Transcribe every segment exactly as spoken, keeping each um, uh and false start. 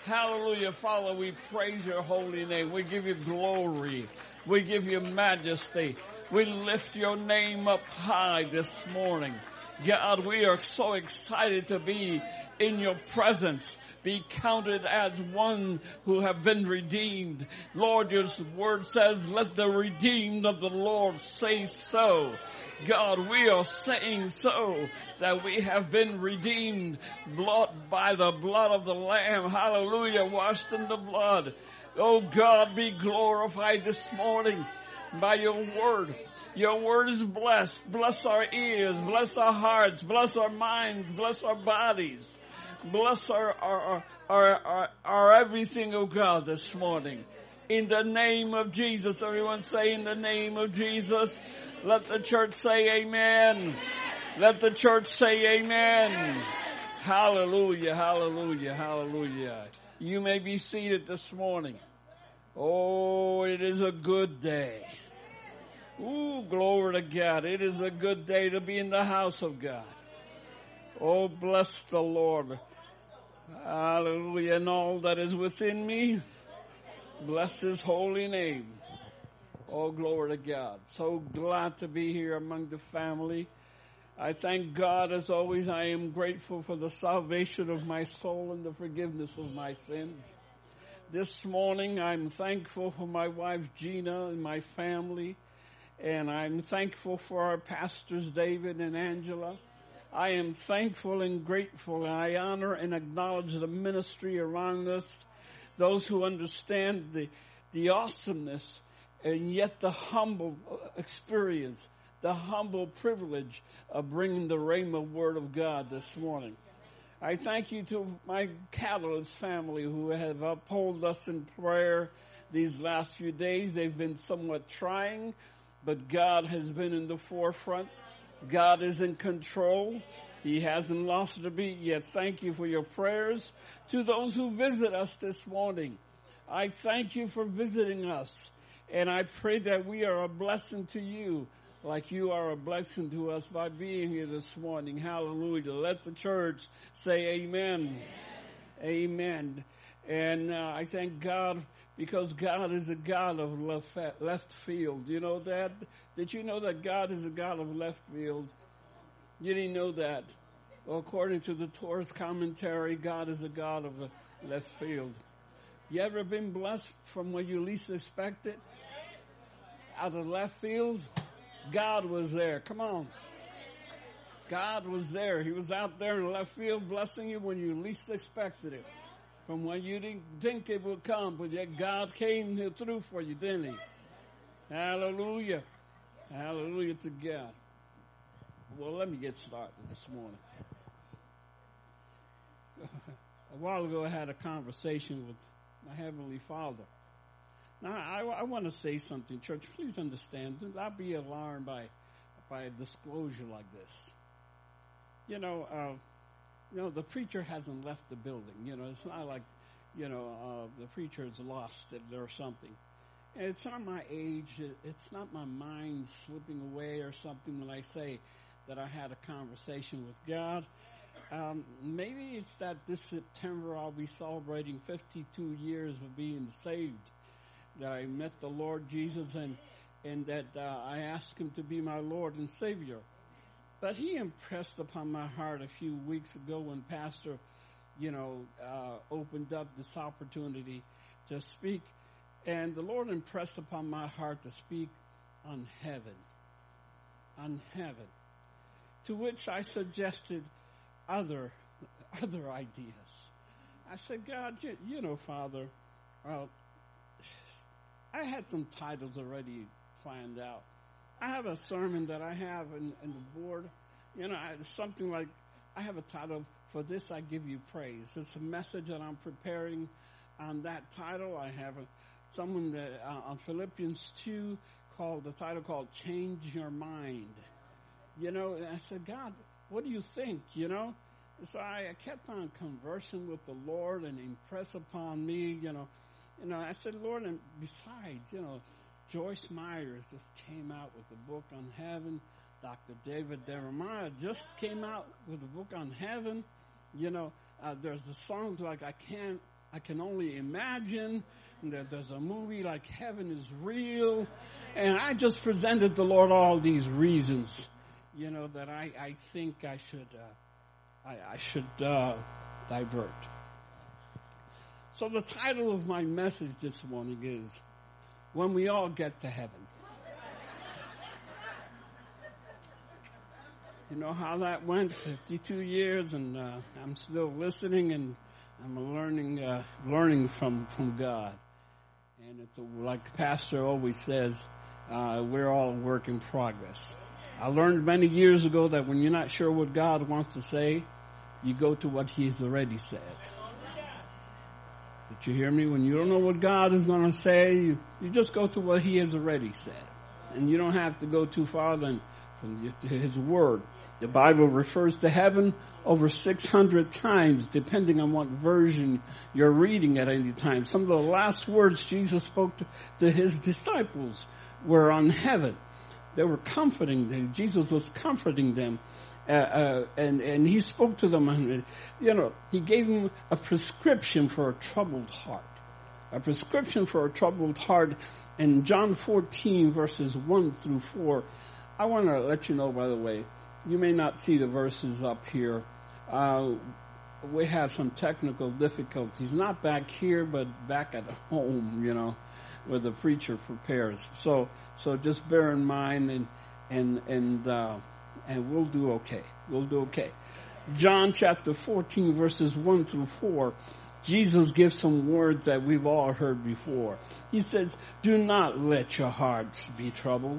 Hallelujah. Father, we praise your holy name. We give you glory. We give you majesty. We lift your name up high this morning. God, we are so excited to be in your presence, be counted as one who have been redeemed. Lord, your word says, let the redeemed of the Lord say so. God, we are saying so, that we have been redeemed blood by the blood of the Lamb. Hallelujah, washed in the blood. Oh God, be glorified this morning by your word. Your word is blessed. Bless our ears, bless our hearts, bless our minds, bless our bodies. Bless our, our, our, our, our everything, oh God, this morning. In the name of Jesus. Everyone say, in the name of Jesus. Let the church say amen. Let the church say amen. Hallelujah, hallelujah, hallelujah. You may be seated this morning. Oh, it is a good day. Ooh, glory to God. It is a good day to be in the house of God. Oh, bless the Lord. Hallelujah. And all that is within me, bless his holy name. Oh, glory to God. So glad to be here among the family. I thank God as always. I am grateful for the salvation of my soul and the forgiveness of my sins. This morning I'm thankful for my wife Gina and my family. And I'm thankful for our pastors David and Angela. I am thankful and grateful, and I honor and acknowledge the ministry around us, those who understand the, the awesomeness and yet the humble experience, the humble privilege of bringing the Rhema word of God this morning. I thank you to my Catalyst family who have upheld us in prayer these last few days. They've been somewhat trying, but God has been in the forefront. God is in control. He hasn't lost a beat yet. Thank you for your prayers. To those who visit us this morning, I thank you for visiting us. And I pray that we are a blessing to you like you are a blessing to us by being here this morning. Hallelujah. Let the church say amen. Amen. Amen. And uh, I thank God because God is a God of left, left field. You know that? Did you know that God is a God of left field? You didn't know that. Well, according to the Torah's commentary, God is a God of left field. You ever been blessed from where you least expected? Out of left field? God was there. Come on. God was there. He was out there in left field blessing you when you least expected it. From when you didn't think it would come, but yet God came here through for you, didn't he? Hallelujah. Hallelujah to God. Well, let me get started this morning. A while ago, I had a conversation with my Heavenly Father. Now, I, I want to say something, church. Please understand. Do not be alarmed by, by a disclosure like this. You know, uh, you know, the preacher hasn't left the building. You know, it's not like, you know, uh, the preacher has lost it or something. And it's not my age. It's not my mind slipping away or something when I say that I had a conversation with God. Um, maybe it's that this September I'll be celebrating fifty-two years of being saved, that I met the Lord Jesus and and that uh, I asked him to be my Lord and Savior. But he impressed upon my heart a few weeks ago when Pastor, you know, uh, opened up this opportunity to speak. And the Lord impressed upon my heart to speak on heaven. On heaven. To which I suggested other other ideas. I said, God, you, you know, Father, uh, I had some titles already planned out. I have a sermon that I have in, in the board. You know, I, something like, I have a title, For This I Give You Praise. It's a message that I'm preparing on that title. I have a, someone that, uh, on Philippians two, called, the title called Change Your Mind. You know, and I said, God, what do you think, you know? So I, I kept on conversing with the Lord and impress upon me, you know. You know, I said, Lord, and besides, you know, Joyce Myers just came out with a book on heaven. Doctor David Jeremiah just came out with a book on heaven. You know, uh, there's the songs like I Can't I can only imagine that there's a movie like Heaven is Real. And I just presented the Lord all these reasons, you know, that I, I think I should, uh, I, I should uh, divert. So the title of my message this morning is, When We All Get to Heaven. You know how that went, fifty-two years, and uh, I'm still listening, and I'm learning uh, learning from, from God. And it's a, like Pastor always says, uh, we're all a work in progress. I learned many years ago that when you're not sure what God wants to say, you go to what He's already said. Did you hear me? When you don't know what God is going to say, you, you just go to what He has already said. And you don't have to go too far than from His Word. The Bible refers to heaven over six hundred times, depending on what version you're reading at any time. Some of the last words Jesus spoke to, to His disciples were on heaven. They were comforting them. Jesus was comforting them. Uh, uh, and, and He spoke to them. And, you know, He gave them a prescription for a troubled heart. A prescription for a troubled heart. In John fourteen, verses one through four, I want to let you know, by the way, you may not see the verses up here. Uh, we have some technical difficulties, not back here, but back at home, you know, where the preacher prepares. So, so just bear in mind, and and and uh, and we'll do okay. We'll do okay. John chapter fourteen, verses one through four. Jesus gives some words that we've all heard before. He says, "Do not let your hearts be troubled.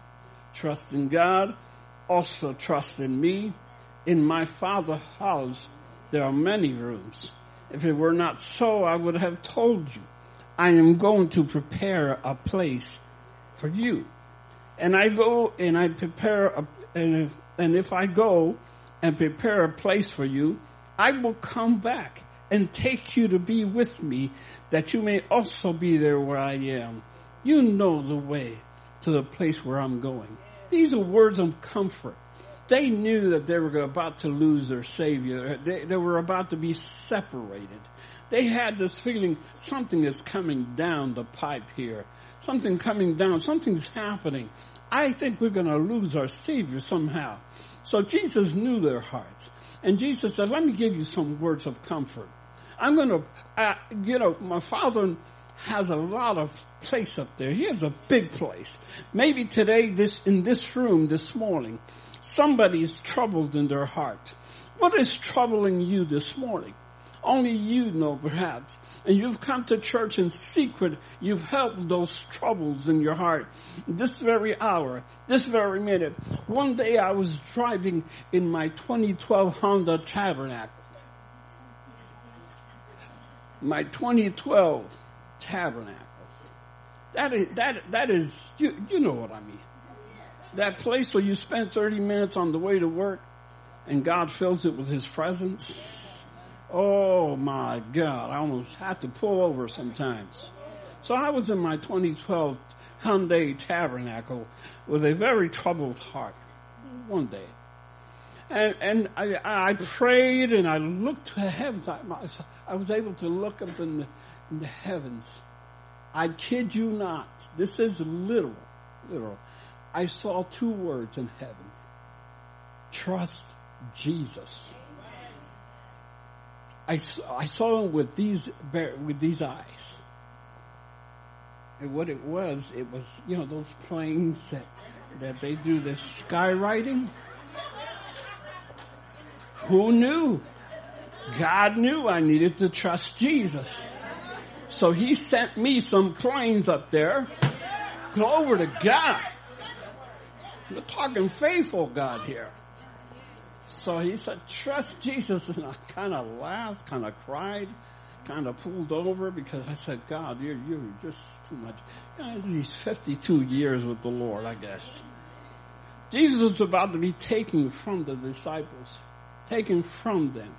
Trust in God. Also trust in me. In my Father's house there are many rooms. If it were not so, I would have told you. I am going to prepare a place for you. And I go and I prepare, a, and, if, and if I go and prepare a place for you, I will come back and take you to be with me, that you may also be there where I am. You know the way to the place where I'm going." These are words of comfort. They knew that they were about to lose their Savior. They, they were about to be separated. They had this feeling something is coming down the pipe here. Something coming down. Something's happening. I think we're going to lose our Savior somehow. So Jesus knew their hearts. And Jesus said, let me give you some words of comfort. I'm going to, uh, you know, my Father has a lot of place up there. He has a big place. Maybe today, this in this room this morning, somebody is troubled in their heart. What is troubling you this morning? Only you know, perhaps. And you've come to church in secret. You've held those troubles in your heart. This very hour, this very minute. One day I was driving in my twenty twelve Honda Tabernacle. My twenty twelve Tabernacle. That is, that, that is, you, you know what I mean. That place where you spend thirty minutes on the way to work and God fills it with His presence. Oh my God, I almost had to pull over sometimes. So I was in my twenty twelve Hyundai Tabernacle with a very troubled heart one day. And, and I, I prayed and I looked to heaven. I, I was able to look up in the, in the heavens. I kid you not. This is literal, literal. I saw two words in heaven. Trust Jesus. I, I saw him with these, with these eyes. And what it was, it was, you know, those planes that, that they do this skywriting. Who knew? God knew I needed to trust Jesus. So He sent me some planes up there. Glory to God. We're talking faithful God here. So He said, trust Jesus. And I kind of laughed, kind of cried, kind of pulled over because I said, God, you're, you're just too much. You know, these fifty-two years with the Lord, I guess. Jesus was about to be taken from the disciples, taken from them.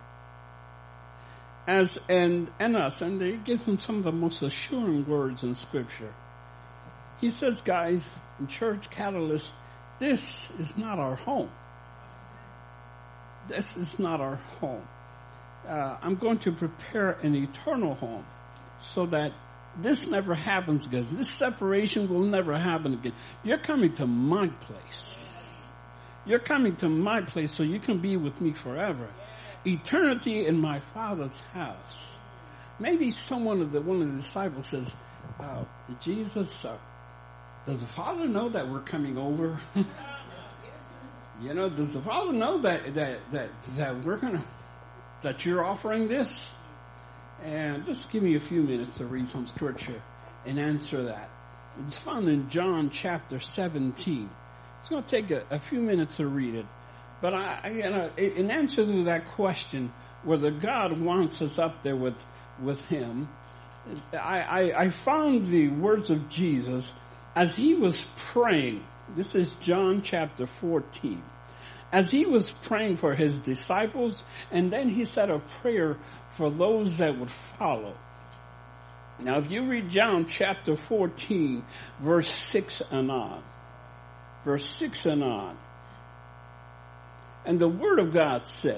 As and, and us, and they give him some of the most assuring words in Scripture. He says, guys, in Church Catalyst, this is not our home. This is not our home. uh, I'm going to prepare an eternal home so that this never happens again. This separation will never happen again. You're coming to my place. You're coming to my place so you can be with me forever. Eternity in my Father's house. Maybe someone of the one of the disciples says, uh, Jesus, uh, does the Father know that we're coming over? You know, does the Father know that that that that we're gonna that you're offering this? And just give me a few minutes to read some scripture and answer that. It's found in John chapter seventeen. It's going to take a, a few minutes to read it. But I, I, you know, in answer to that question, whether God wants us up there with with Him, I, I, I found the words of Jesus as He was praying. This is John chapter fourteen. As He was praying for His disciples, and then He said a prayer for those that would follow. Now, if you read John chapter fourteen, verse six and on, verse six and on, and the Word of God says,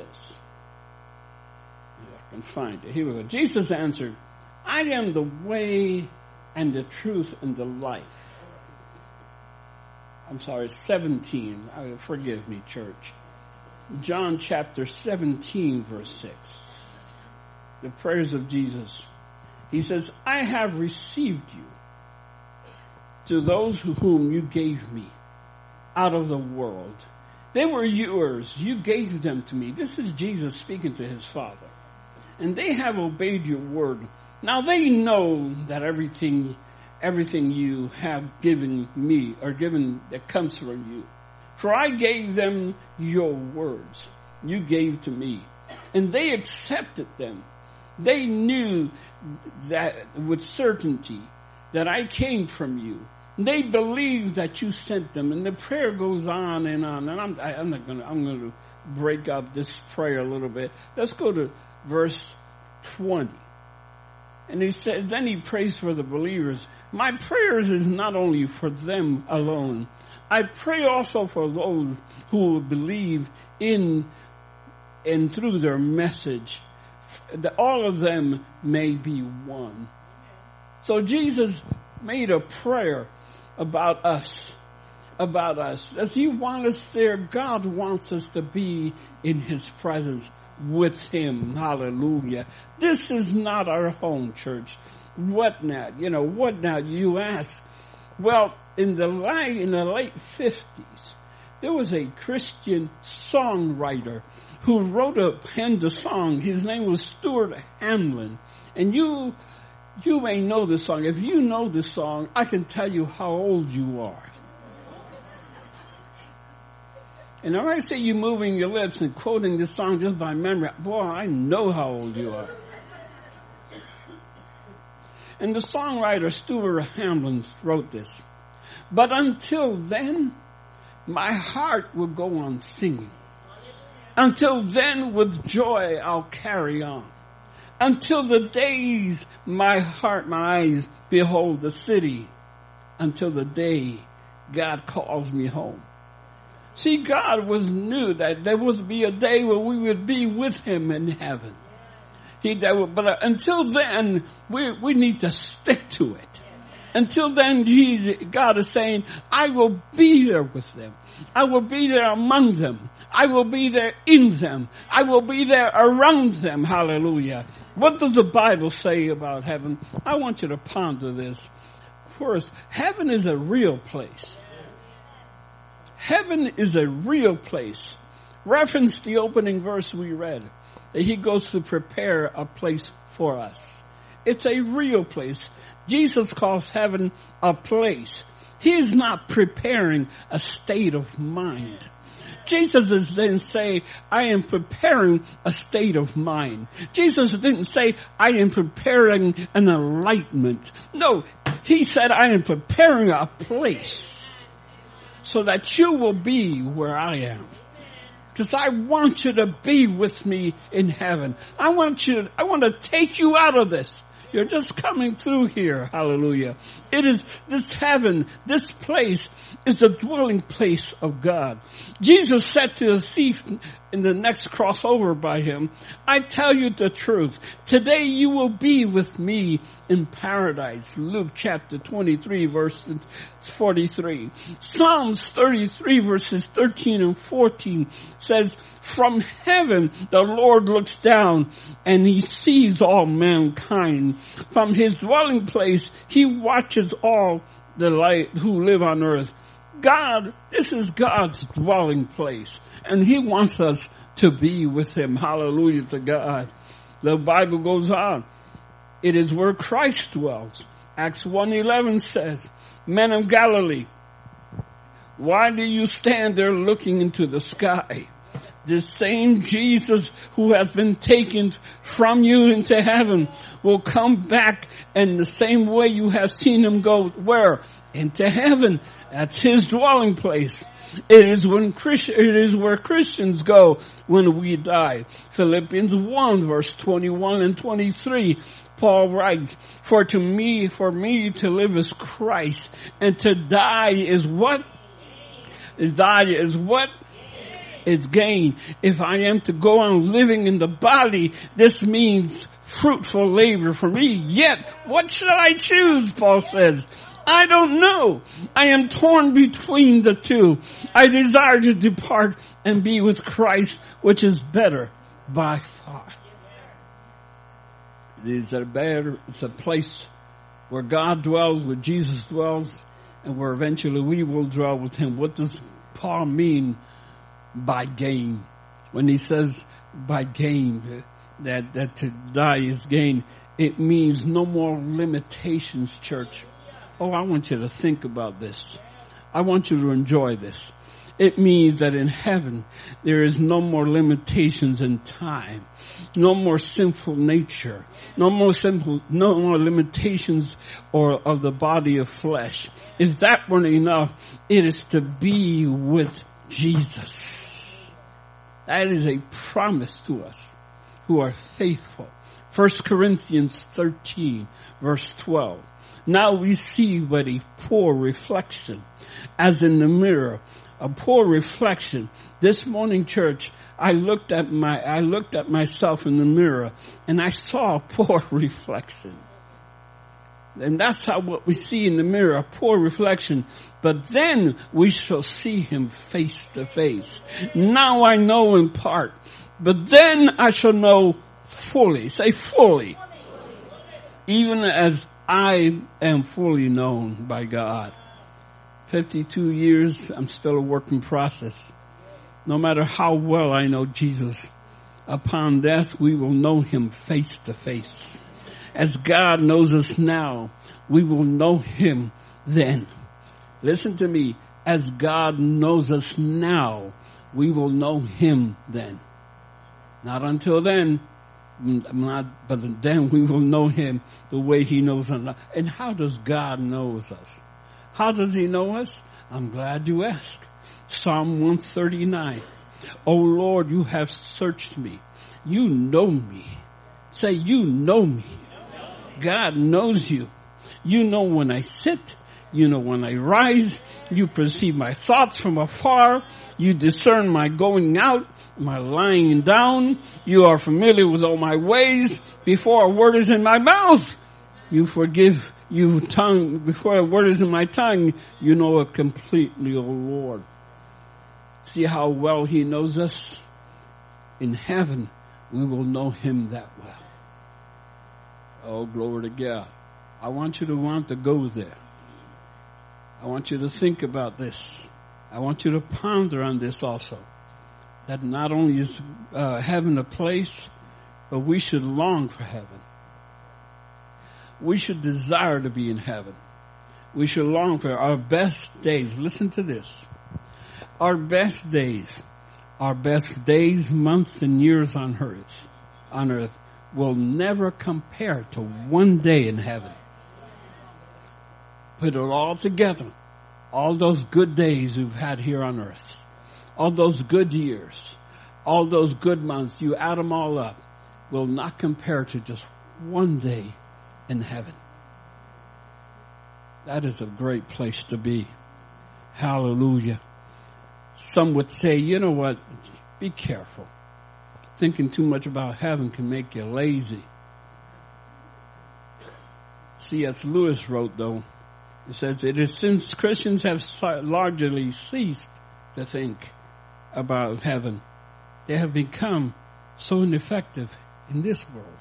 I can find it. Here we go. Jesus answered, I am the way and the truth and the life. I'm sorry, seventeen. Forgive me, church. John chapter seventeen, verse six. The prayers of Jesus. He says, I have received you to those whom you gave me out of the world. They were yours. You gave them to me. This is Jesus speaking to His Father. And they have obeyed your word. Now they know that everything everything you have given me, or given that comes from you. For I gave them your words. You gave to me. And they accepted them. They knew that with certainty that I came from you. They believed that you sent them. And the prayer goes on and on. And I'm, I, I'm not going to, I'm going to break up this prayer a little bit. Let's go to verse twenty. And he said, then he prays for the believers. My prayers is not only for them alone. I pray also for those who will believe in and through their message, that all of them may be one. So Jesus made a prayer about us, about us. Does He want us there? God wants us to be in His presence with Him. Hallelujah. This is not our home, church. What now? You know, what now? You ask. Well, in the late, in the late fifties, there was a Christian songwriter who wrote a penned a song. His name was Stuart Hamlin. And you, you may know this song. If you know this song, I can tell you how old you are. And when I say you moving your lips and quoting this song just by memory, boy, I know how old you are. And the songwriter Stuart Hamlin wrote this. But until then, my heart will go on singing. Until then, with joy, I'll carry on. Until the days my heart, my eyes behold the city. Until the day God calls me home. See, God was knew that there would be a day where we would be with Him in heaven. He, that, but uh, until then, we we need to stick to it. Until then, Jesus, God is saying, I will be there with them. I will be there among them. I will be there in them. I will be there around them. Hallelujah. What does the Bible say about heaven? I want you to ponder this. First, heaven is a real place. Heaven is a real place. Reference the opening verse we read. That He goes to prepare a place for us. It's a real place. Jesus calls heaven a place. He is not preparing a state of mind. Jesus didn't say, I am preparing a state of mind. Jesus didn't say, I am preparing an enlightenment. No, He said, I am preparing a place so that you will be where I am. Because I want you to be with me in heaven. I want you, I want to take you out of this. You're just coming through here. Hallelujah. It is this heaven, this place is the dwelling place of God. Jesus said to the thief in the next crossover by him, I tell you the truth. Today you will be with me in paradise. Luke chapter twenty-three, verse forty-three. Psalms thirty-three, verses thirteen and fourteen says, from heaven the Lord looks down and he sees all mankind. From his dwelling place he watches all the light who live on earth. God, this is God's dwelling place, and he wants us to be with him. Hallelujah to God. The Bible goes on. It is where Christ dwells. Acts one eleven says, men of Galilee, why do you stand there looking into the sky? This same Jesus who has been taken from you into heaven will come back in the same way you have seen him go. Where? Into heaven. That's his dwelling place. It is when Christ, it is where Christians go when we die. Philippians one verse twenty-one and twenty-three. Paul writes, for to me, for me to live is Christ, and to die is what? Is die is what? It's gain. If I am to go on living in the body, this means fruitful labor for me. Yet, what should I choose? Paul says. I don't know. I am torn between the two. I desire to depart and be with Christ, which is better by far. It's a better, it's a place where God dwells, where Jesus dwells, and where eventually we will dwell with him. What does Paul mean by gain? When he says by gain, that, that to die is gain, it means no more limitations, church. Oh, I want you to think about this. I want you to enjoy this. It means that in heaven, there is no more limitations in time, no more sinful nature, no more simple, no more limitations or of the body of flesh. If that weren't enough, it is to be with Jesus. That is a promise to us who are faithful. First Corinthians thirteen, verse twelve. Now we see but a poor reflection, as in the mirror, a poor reflection. This morning, church, I looked at my, I looked at myself in the mirror, and I saw a poor reflection. And that's how what we see in the mirror, a poor reflection. But then we shall see him face to face. Now I know in part, but then I shall know fully. Say fully. Even as I am fully known by God. fifty-two years, I'm still a work in process. No matter how well I know Jesus, upon death we will know him face to face. As God knows us now, we will know him then. Listen to me. As God knows us now, we will know him then. Not until then. Not, but then we will know him the way he knows us. And how does God know us? How does he know us? I'm glad you asked. Psalm one thirty-nine. O Lord, you have searched me. You know me. Say, you know me. God knows you. You know when I sit. You know when I rise. You perceive my thoughts from afar. You discern my going out, my lying down. You are familiar with all my ways. Before a word is in my mouth, you forgive. You tongue, before a word is in my tongue, you know it completely, O Lord. See how well he knows us? In heaven, we will know him that well. Oh, glory to God. I want you to want to go there. I want you to think about this. I want you to ponder on this also. That not only is uh, heaven a place, but we should long for heaven. We should desire to be in heaven. We should long for our best days. Listen to this. Our best days, our best days, months, and years on earth, on earth will never compare to one day in heaven. Put it all together. All those good days we've had here on earth. All those good years. All those good months. You add them all up. Will not compare to just one day in heaven. That is a great place to be. Hallelujah. Some would say, you know what? Be careful. Thinking too much about heaven can make you lazy. C S Lewis wrote, though, it says, it is since Christians have largely ceased to think about heaven, they have become so ineffective in this world.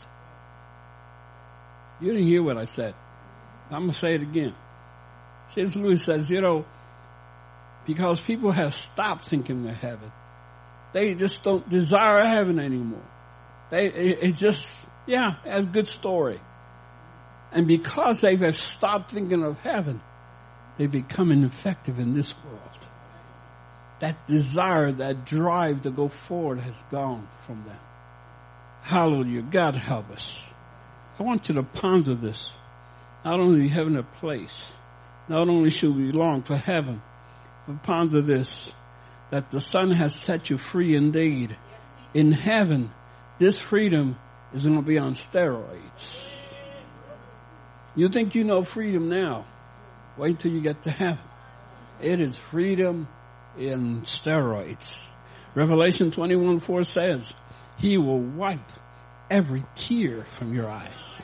You didn't hear what I said. I'm going to say it again. C S Lewis says, you know, because people have stopped thinking of heaven, they just don't desire heaven anymore. They, it, it just, yeah, it's a good story. And because they have stopped thinking of heaven, they become ineffective in this world. That desire, that drive to go forward has gone from them. Hallelujah. God help us. I want you to ponder this. Not only heaven a place, not only should we long for heaven, but ponder this, that the Son has set you free indeed. In heaven, this freedom is going to be on steroids. You think you know freedom now. Wait till you get to heaven. It is freedom in steroids. Revelation twenty-one four says, He will wipe every tear from your eyes.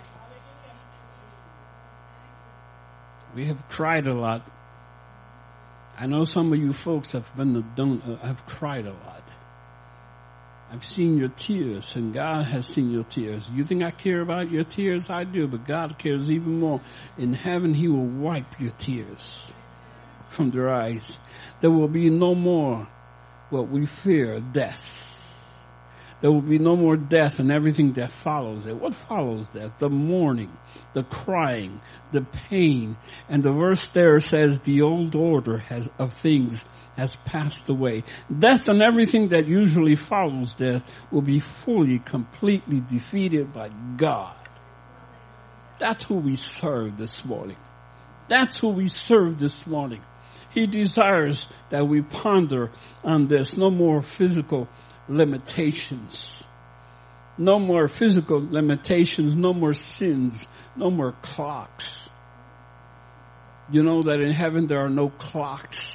We have cried a lot. I know some of you folks have been the don't uh, have cried a lot. I've seen your tears, and God has seen your tears. You think I care about your tears? I do, but God cares even more. In heaven, He will wipe your tears from their eyes. There will be no more what we fear, death. There will be no more death and everything that follows it. What follows death? The mourning, the crying, the pain. And the verse there says the old order has of things has passed away. Death and everything that usually follows death will be fully, completely defeated by God. That's who we serve this morning. That's who we serve this morning. He desires that we ponder on this. No more physical limitations. No more physical limitations. No more sins. No more clocks. You know that in heaven there are no clocks.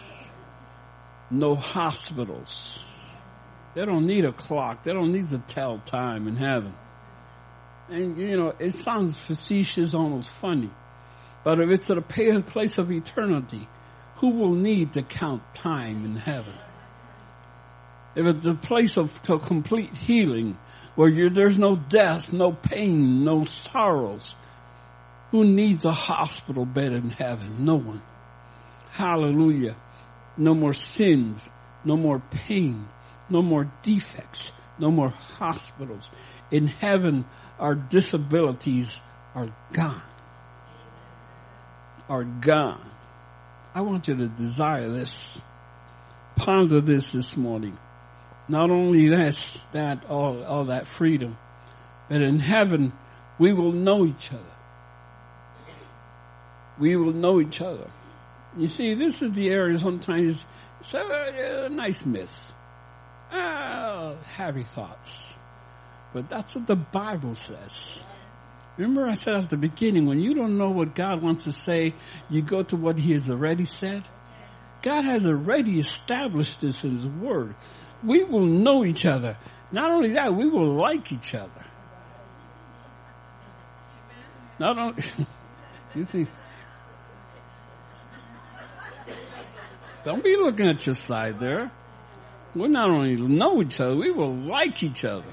No hospitals. They don't need a clock. They don't need to tell time in heaven. And, you know, it sounds facetious, almost funny. But if it's at a place of eternity, who will need to count time in heaven? If it's a place of complete healing, where you're, there's no death, no pain, no sorrows, who needs a hospital bed in heaven? No one. Hallelujah. No more sins, no more pain, no more defects, no more hospitals. In heaven, our disabilities are gone. Are gone. I want you to desire this. Ponder this this morning. Not only that, that all, all that freedom, but in heaven, we will know each other. We will know each other. You see, this is the area sometimes, it's a, a nice myth. Ah, happy thoughts. But that's what the Bible says. Remember I said at the beginning, when you don't know what God wants to say, you go to what He has already said. God has already established this in His Word. We will know each other. Not only that, we will like each other. Not only, you think, don't be looking at your side there. We'll not only know each other, we will like each other.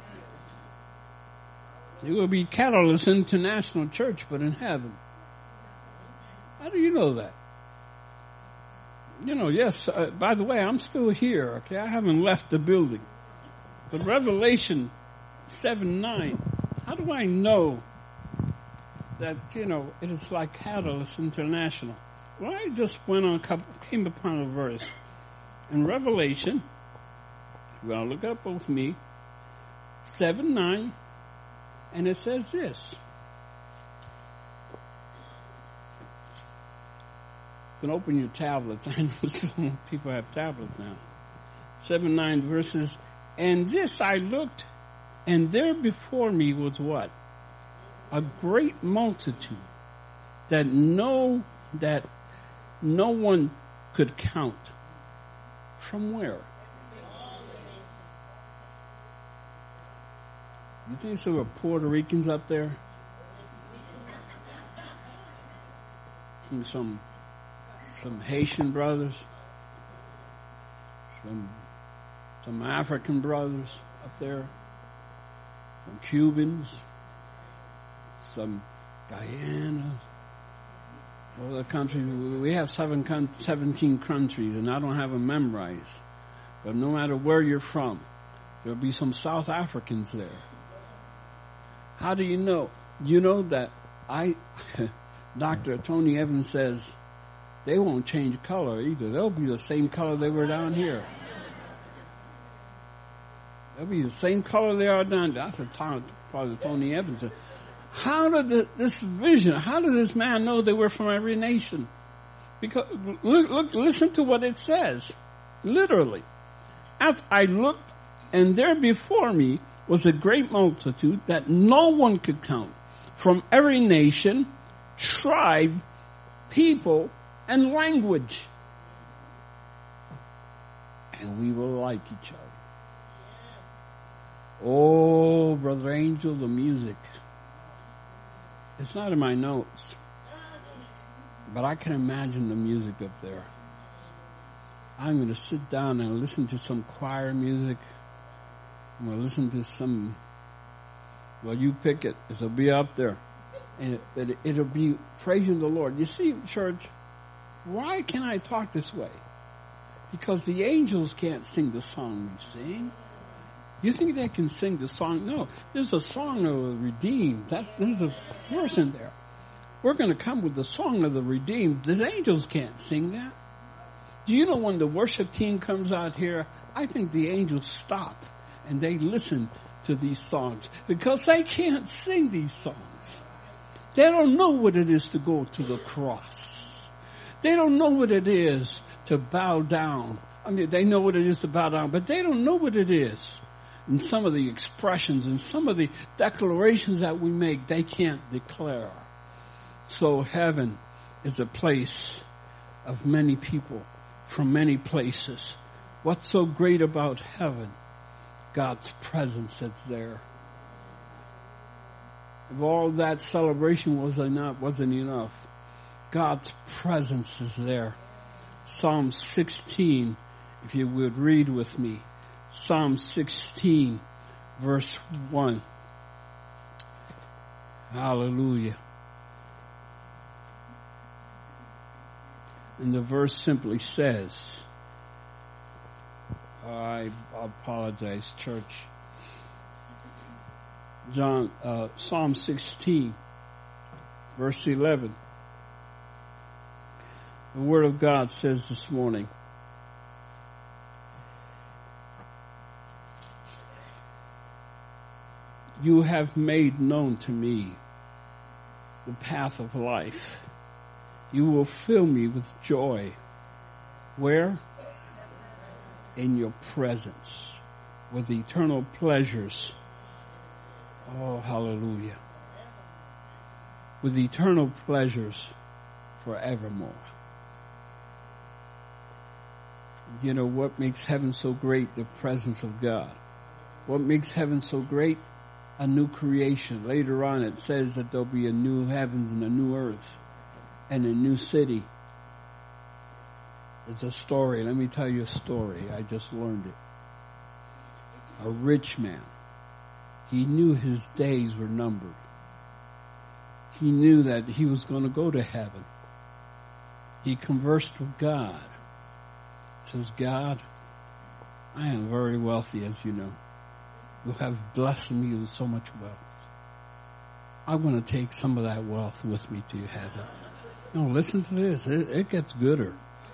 It will be Catalyst International Church, but in heaven. How do you know that? You know, yes, uh, by the way, I'm still here, okay? I haven't left the building. But Revelation seven nine, how do I know that, you know, it is like Catalyst International? Well, I just went on, a couple, came upon a verse in Revelation. Well, look up with me, seven nine, and it says this. You can open your tablets. I know some people have tablets now. seven nine verses. And this I looked, and there before me was what? A great multitude that no that no one could count. From where? You think there were Puerto Ricans up there? Some, some Haitian brothers, some, some African brothers up there, some Cubans, some Guyana, all the countries. We have seven, seventeen countries, and I don't have them memorized. But no matter where you're from, there'll be some South Africans there. How do you know? You know that I, Doctor Tony Evans says they won't change color either. They'll be the same color they were down here. They'll be the same color they are down there. That's what Father Tony Evans said. How did the, this vision, how did this man know they were from every nation? Because, look, look, listen to what it says. Literally. As I looked, and there before me was a great multitude that no one could count, from every nation, tribe, people, and language. And we were like each other. Oh, Brother Angel, the music. It's not in my notes, but I can imagine the music up there. I'm going to sit down and listen to some choir music. I'm going to listen to some, well, you pick it. It'll be up there. And it, it, it'll be praising the Lord. You see, church, why can I talk this way? Because the angels can't sing the song we sing. You think they can sing the song? No. There's a song of the redeemed. That, there's a verse in there. We're going to come with the song of the redeemed. The angels can't sing that. Do you know when the worship team comes out here, I think the angels stop and they listen to these songs because they can't sing these songs. They don't know what it is to go to the cross. They don't know what it is to bow down. I mean, they know what it is to bow down, but they don't know what it is. And some of the expressions and some of the declarations that we make, they can't declare. So heaven is a place of many people from many places. What's so great about heaven? God's presence is there. If all that celebration was enough, wasn't enough, God's presence is there. Psalm sixteen, if you would read with me. Psalm sixteen, verse one. Hallelujah. And the verse simply says, I apologize, church. John, uh, Psalm sixteen, verse eleven. The Word of God says this morning, you have made known to me the path of life. You will fill me with joy. Where? In your presence, with eternal pleasures. Oh, hallelujah. With eternal pleasures forevermore. You know what makes heaven so great? The presence of God. What makes heaven so great? A new creation. Later on it says that there'll be a new heavens and a new earth and a new city. It's a story. Let me tell you a story. I just learned it. A rich man. He knew his days were numbered. He knew that he was going to go to heaven. He conversed with God. Says, God, I am very wealthy, as you know. You have blessed me with so much wealth. I want to take some of that wealth with me to heaven. No, listen to this. It, it gets gooder.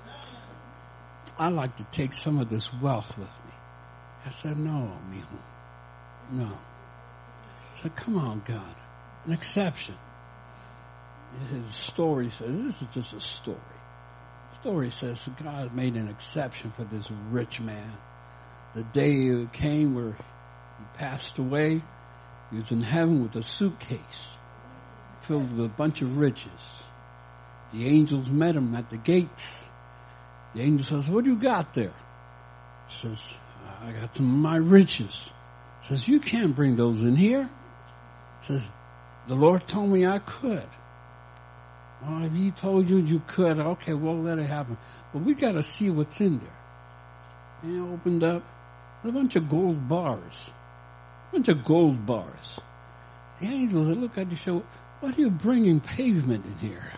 I like to take some of this wealth with me. I said, no, mijo. No. I said, come on, God. An exception. His story says, this is just a story. The story says God made an exception for this rich man. The day came where he passed away. He was in heaven with a suitcase filled with a bunch of riches. The angels met him at the gates. The angel says, what do you got there? He says, I got some of my riches. Says, you can't bring those in here. Says, the Lord told me I could. Well, if he told you you could, okay, we'll let it happen. But we got to see what's in there. And it opened up a bunch of gold bars. A bunch of gold bars. The angels look at you and say, what are you bringing pavement in here?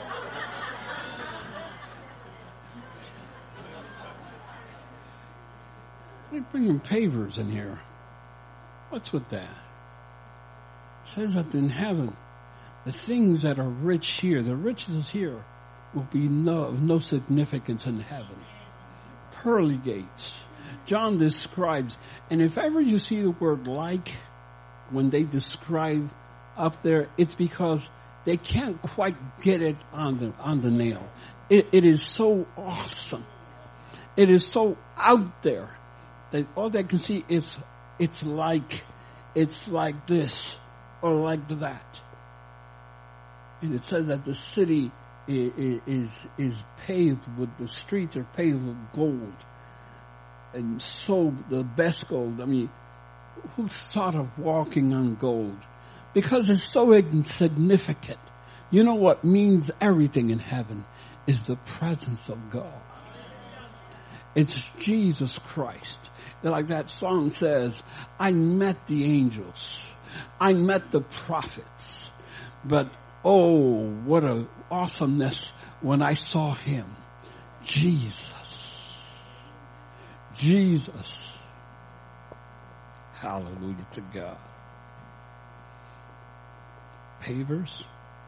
What are you bringing pavers in here? What's with that? It says that in heaven, the things that are rich here, the riches here, will be no, of no significance in heaven. Pearly gates. John describes, and if ever you see the word like, when they describe up there, it's because they can't quite get it on the on the nail. It, it is so awesome. It is so out there that all they can see is it's like, it's like this or like that. And it says that the city is, is, is paved with, the streets are paved with gold. And so the best gold. I mean, who thought of walking on gold? Because it's so insignificant. You know what means everything in heaven is the presence of God. It's Jesus Christ. Like that song says, I met the angels. I met the prophets. But oh, what a awesomeness when I saw him. Jesus. Jesus. Hallelujah to God. Pavers.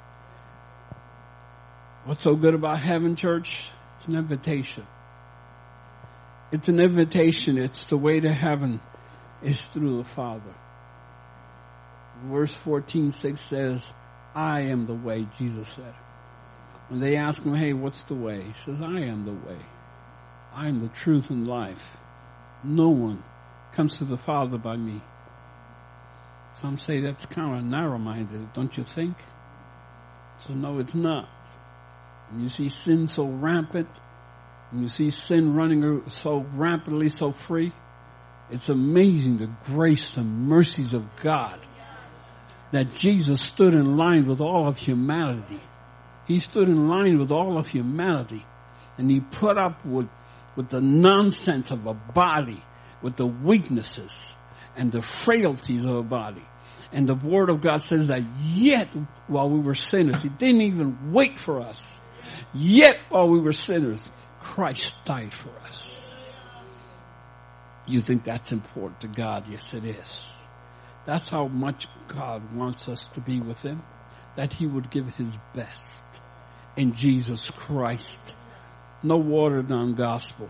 What's so good about heaven, church? It's an invitation. It's an invitation. It's the way to heaven is through the Father. Verse fourteen six says, I am the way, Jesus said. When they ask him, hey, what's the way? He says, I am the way. I am the truth and life. No one comes to the Father by me. Some say that's kind of narrow-minded, don't you think? So no, it's not. When you see sin so rampant, when you see sin running so rampantly, so free, it's amazing the grace and mercies of God that Jesus stood in line with all of humanity. He stood in line with all of humanity, and he put up with, with the nonsense of a body, with the weaknesses and the frailties of a body. And the Word of God says that yet while we were sinners, he didn't even wait for us. Yet while we were sinners, Christ died for us. You think that's important to God? Yes, it is. That's how much God wants us to be with him, that he would give his best in Jesus Christ. No watered down gospel.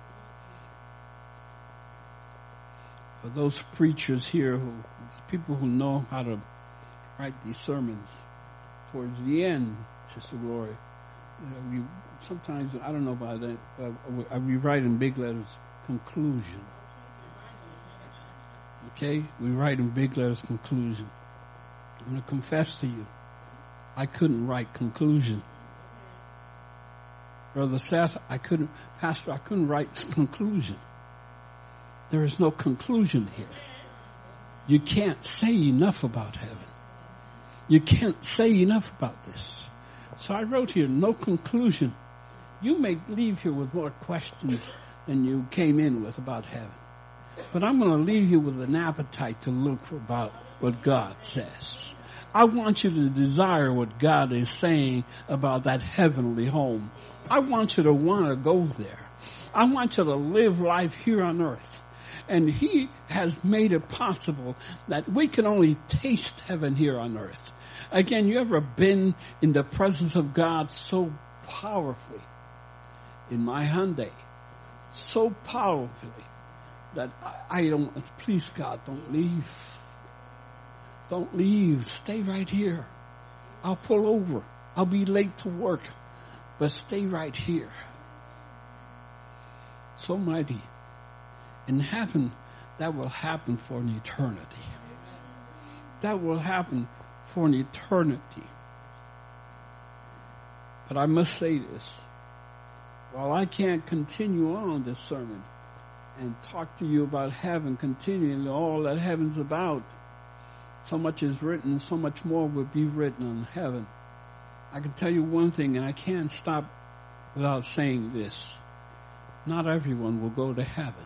For those preachers here, who people who know how to write these sermons, towards the end, Sister Gloria, you know, we sometimes, I don't know about that, but we write in big letters, conclusion. Okay? We write in big letters, conclusion. I'm going to confess to you, I couldn't write conclusion. Brother Seth, I couldn't, Pastor, I couldn't write conclusion. There is no conclusion here. You can't say enough about heaven. You can't say enough about this. So I wrote here, no conclusion. You may leave here with more questions than you came in with about heaven. But I'm going to leave you with an appetite to look for about what God says. I want you to desire what God is saying about that heavenly home. I want you to want to go there. I want you to live life here on earth. And he has made it possible that we can only taste heaven here on earth. Again, you ever been in the presence of God so powerfully? In my Hyundai, so powerfully that I, I don't, please God, don't leave. Don't leave. Stay right here. I'll pull over. I'll be late to work, but stay right here. So mighty. In heaven, that will happen for an eternity. That will happen for an eternity. But I must say this. While I can't continue on this sermon, and talk to you about heaven, continuing all that heaven's about. So much is written, so much more will be written on heaven. I can tell you one thing, and I can't stop without saying this. Not everyone will go to heaven.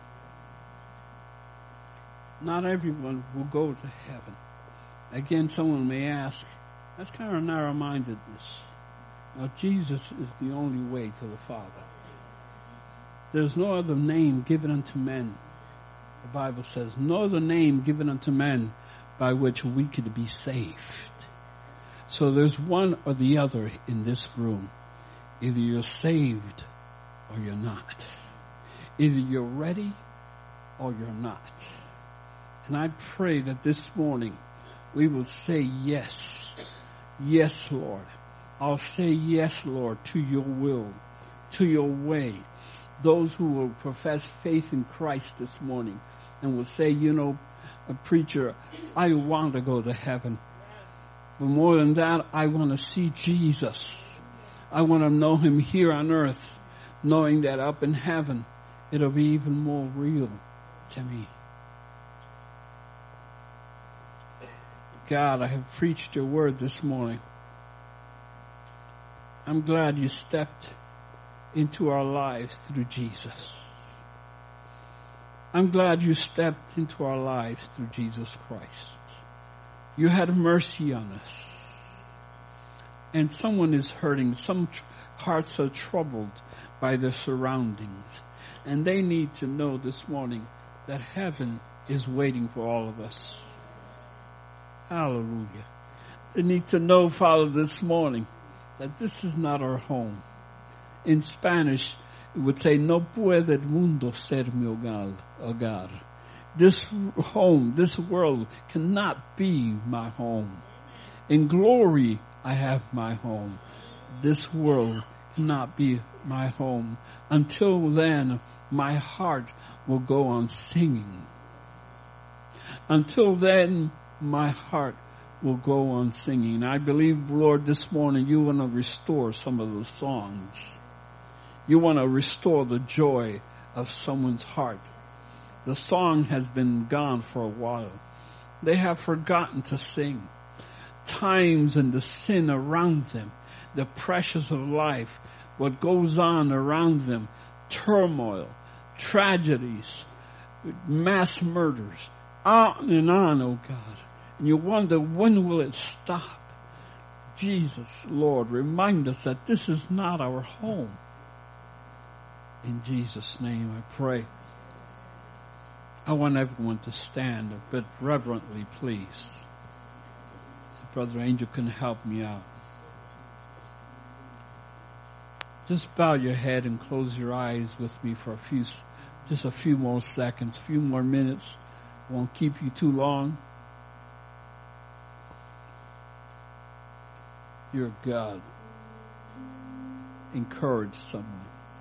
Not everyone will go to heaven. Again, someone may ask, that's kind of narrow-mindedness. Now, Jesus is the only way to the Father. There's no other name given unto men. The Bible says, no other name given unto men by which we could be saved. So there's one or the other in this room. Either you're saved or you're not. Either you're ready or you're not. And I pray that this morning we will say yes. Yes, Lord. I'll say yes, Lord, to your will, to your way. Those who will profess faith in Christ this morning and will say, you know, a preacher, I want to go to heaven. But more than that, I want to see Jesus. I want to know him here on earth, knowing that up in heaven, it'll be even more real to me. God, I have preached your word this morning. I'm glad you stepped into our lives through Jesus. I'm glad you stepped into our lives through Jesus Christ. You had mercy on us. And someone is hurting. Some tr- hearts are troubled by their surroundings. And they need to know this morning that heaven is waiting for all of us. Hallelujah. They need to know, Father, this morning that this is not our home. In Spanish, it would say, no puede el mundo ser mi hogar. This home, this world cannot be my home. In glory, I have my home. This world cannot be my home. Until then, my heart will go on singing. Until then, my heart will go on singing. I believe, Lord, this morning you want to restore some of those songs. You want to restore the joy of someone's heart. The song has been gone for a while. They have forgotten to sing. Times and the sin around them, the pressures of life, what goes on around them, turmoil, tragedies, mass murders, on and on, oh God. And you wonder, when will it stop? Jesus, Lord, remind us that this is not our home. In Jesus' name I pray. I want everyone to stand a bit reverently, please. If Brother Angel can help me out. Just bow your head and close your eyes with me for a few, just a few more seconds, a few more minutes. I won't keep you too long. Your God, encourage someone.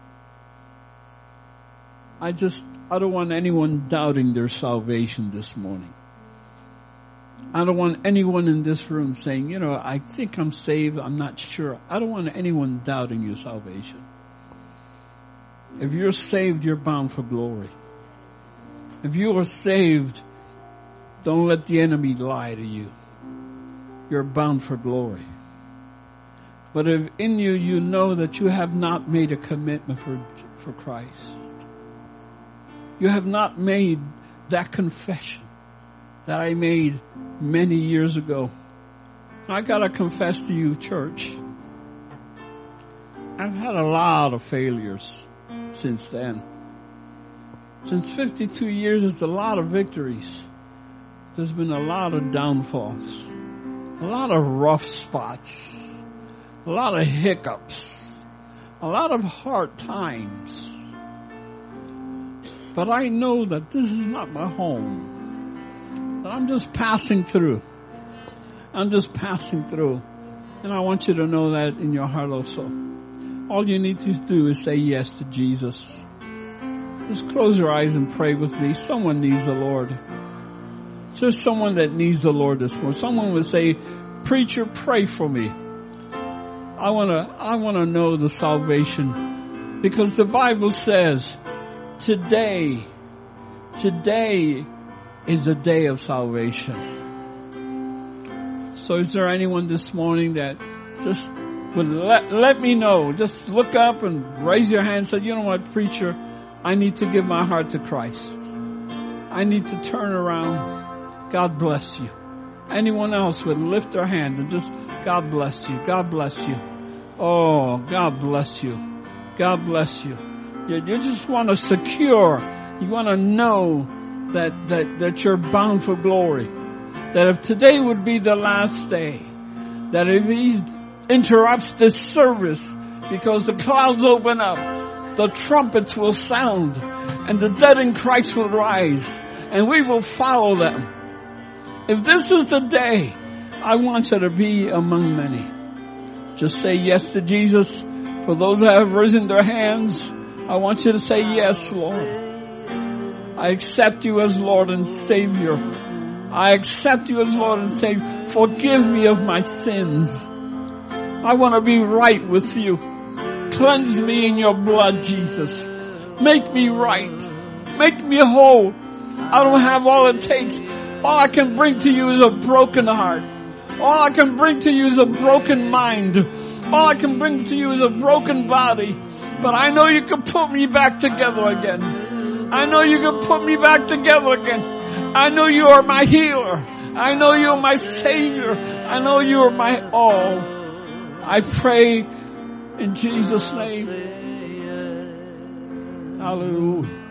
I just, I don't want anyone doubting their salvation this morning. I don't want anyone in this room saying, you know, I think I'm saved, I'm not sure. I don't want anyone doubting your salvation. If you're saved, you're bound for glory. If you are saved, don't let the enemy lie to you. You're bound for glory. But if in you, you know that you have not made a commitment for, for Christ. You have not made that confession that I made many years ago. I gotta confess to you, church, I've had a lot of failures since then. Since fifty-two years, it's a lot of victories. There's been a lot of downfalls, a lot of rough spots, a lot of hiccups, a lot of hard times. But I know that this is not my home. That I'm just passing through. I'm just passing through. And I want you to know that in your heart also. All you need to do is say yes to Jesus. Just close your eyes and pray with me. Someone needs the Lord. There's someone that needs the Lord this morning. Someone would say, preacher, pray for me. I want to, I want to know the salvation. Because the Bible says, today Today is a day of salvation. So is there anyone this morning that just would let, let me know? Just look up and raise your hand and say, you know what, preacher, I need to give my heart to Christ. I need to turn around. God bless you. Anyone else would lift their hand and just, God bless you. God bless you. Oh, God bless you. God bless you. You, you just want to secure. You want to know that, that, that you're bound for glory. That if today would be the last day, that if he interrupts this service because the clouds open up, the trumpets will sound and the dead in Christ will rise and we will follow them. If this is the day, I want you to be among many. Just say yes to Jesus. For those that have risen their hands, I want you to say, yes, Lord. I accept you as Lord and Savior. I accept you as Lord and Savior. Forgive me of my sins. I want to be right with you. Cleanse me in your blood, Jesus. Make me right. Make me whole. I don't have all it takes. All I can bring to you is a broken heart. All I can bring to you is a broken mind. All I can bring to you is a broken body. But I know you can put me back together again. I know you can put me back together again. I know you are my healer. I know you are my Savior. I know you are my all. I pray in Jesus' name. Hallelujah.